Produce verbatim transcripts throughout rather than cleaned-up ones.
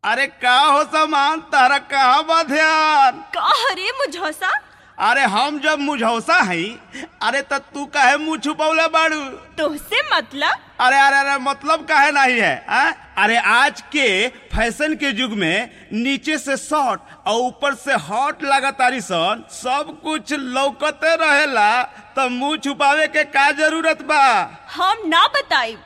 अरे का हो सामान तारा कहाँ बा ध्यान? का हरे मुझौसा? अरे हम जब मुझौसा हई अरे त तू काहे मुँह छुपौले बाड़ू? तोहसे मतलब? अरे अरे अरे मतलब काहे नहीं है आ? अरे आज के फैशन के युग में नीचे से शॉर्ट और ऊपर से हॉट लगातारी सन सब कुछ लौकते रहेला तो मुँह छुपावे के का जरूरत बा? हम ना बताई।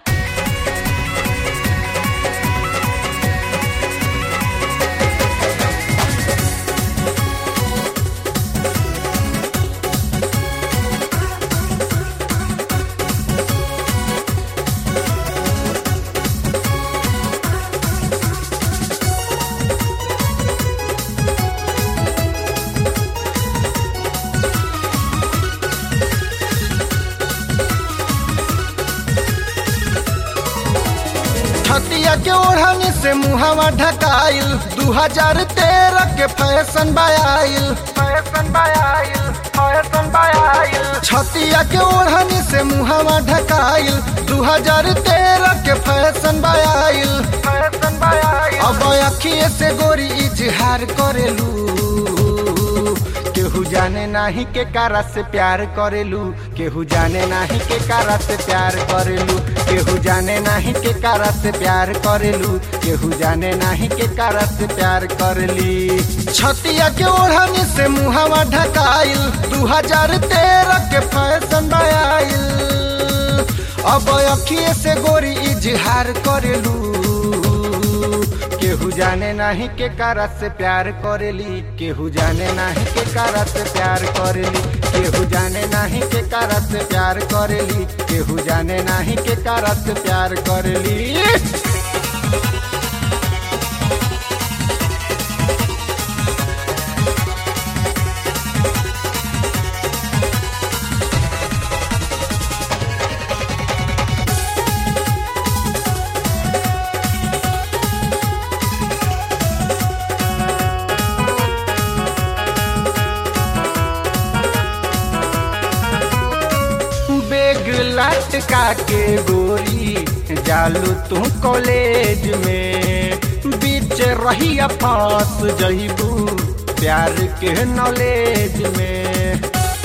छतिया के ओढ़नी से मुहावा ढकाइल दू हजार तेरह के फैशन बायाइल फैशन बायाइल फैशन बायाइल छतिया के ओढ़नी से मुहावा ढकाइल दू हजार तेरह के फैशन बायाइल फैशन बायाइल अब अखिए से गोरी इजहार करेलू केहू जाने नाही के कारा से प्यार करेलू केहू जाने नाही के कारा से प्यार करेलू केहू जाने नाही के कारा से प्यार करेलू केहू जाने नाही के कारा से प्यार करली। छतिया के ओढ़नी से मुहावा ढकाइल दू हजार तेरह के फैशन बायाइल अब अखिए से गोरी इजहार करेलू केहू जाने नाही के कारा से प्यार करेली केहू जाने नाही के कारा से प्यार करेली केहू जाने नाही के कारा से प्यार करेली केहू जाने नाही के कारा से प्यार करेली। लटका के गोरी जालू तू कॉलेज में बीच रही फंस जइबू प्यार के नॉलेज में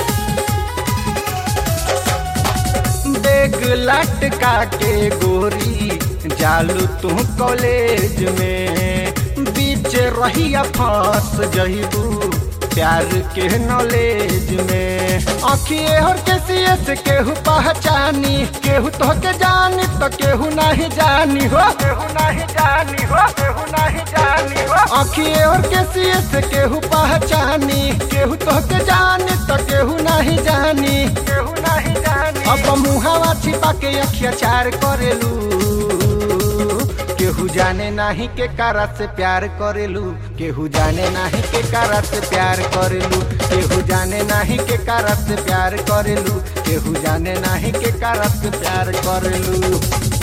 बेग लटका के गोरी जालू तू कॉलेज में बीच रही फंस जइबू प्यार के नॉलेज में आँखिए और कैसिए से केहू पहचानी केहू तो के जानी तो केहू नहीं जानी हो केहू नहीं जानी हो केहू नहीं जानी हो आँखिए और कैसिए से केहू पहचानी केहू तो के जानी तो केहू नहीं जानी केहू नहीं जानी अब मुहावा छिपा के अखिया चार करेलू केहू जाने नाही के कारा से प्यार करेलू केहू जाने नाही के कारा से प्यार करेलू केहू जाने नाही के कारा से प्यार करेलू केहू जाने नाही के कारा से प्यार करेलू।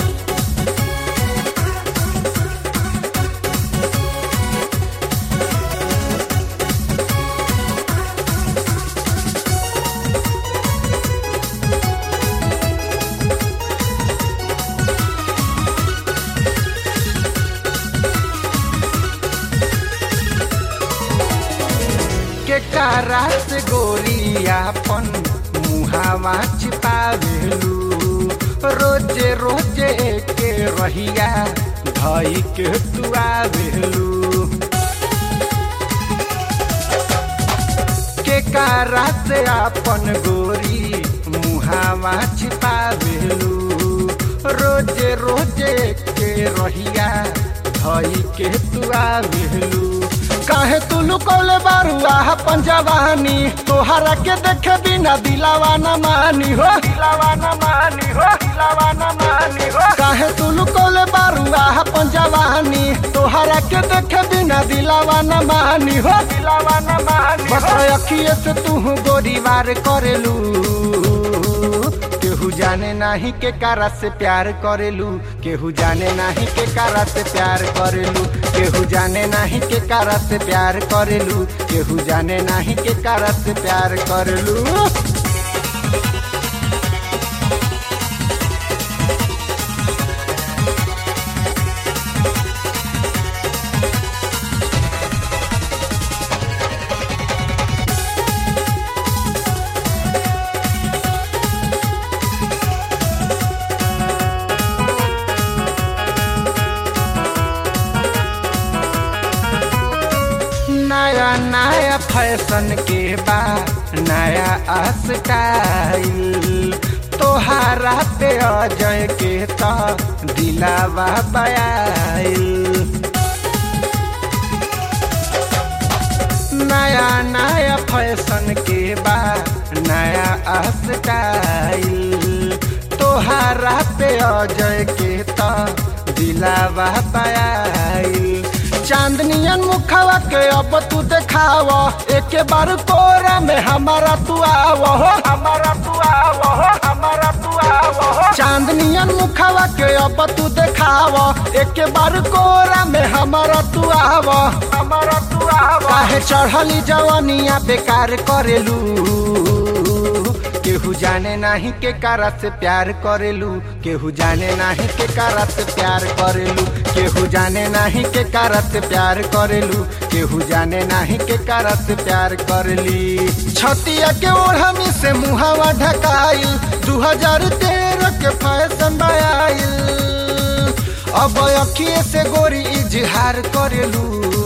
के कारा से गोरियापन मुहावा छिपावेलू रोजे रोजे के रहिया धई के तुआवेलू के कारा से अपन गोरी मुहावा छिपावेलू रोजे रोजे के रहिया धई के तुआवेलू काहे तू लुकौले बारुआ अपन जवानी तोहरा के देखे बिना दिलावा न मानी हो दिलावा न मानी हो दिलावा न मानी हो काहे तू लुकौले बारुआ अपन जवानी तोहरा के देखे बिना दिलावा न मानी हो दिलावा न मानी बस अखिए से तू गोरी वार करेलू केहू जाने नाही के कारा से प्यार करेलू केहू जाने नाही के कारा से प्यार करेलू केहू जाने नाही के कारा से प्यार करेलू केहू जाने नाही के कारा से प्यार करेलू। नया नया फैशन के बा नया स्टाइल तोहारा पे अजय के तो दिलावा बयाइल नया नया फैशन के बा नया स्टाइल तोहारा पे अजय के तो दिलावा बयाइल चांदनियन मुखवा के अब तू देखाव एक बार कोरा में हमारा तू आव हमारा तू आव हमारा तू आव चांदनियन मुखवा के अब तू देखाव एक बार कोरा में हमारा तू आव हमारा तू आव काहे चढ़ली जवानिया बेकार करेलू केहू जाने नहीं के कारा से प्यार करेलू केहू जाने नहीं के कारा से प्यार करेलू केहू जाने नहीं के कारा से प्यार करेलू केहू जाने नहीं के कारा से प्यार करेली छतिया के ओढ़नी से मुहावा ढकाइल दू हजार तेरह के फैशन बयाइल अब अखिए से गोरी इजहार करेलू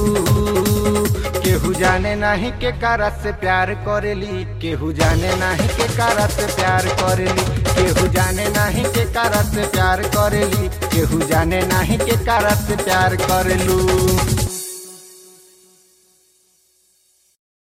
केहू जाने नहीं के कारा से प्यार करेली केहू जाने नहीं के कारा से प्यार करेली केहू जाने नहीं के कारा से प्यार करेली केहू जाने नहीं के कारा से प्यार करेलू।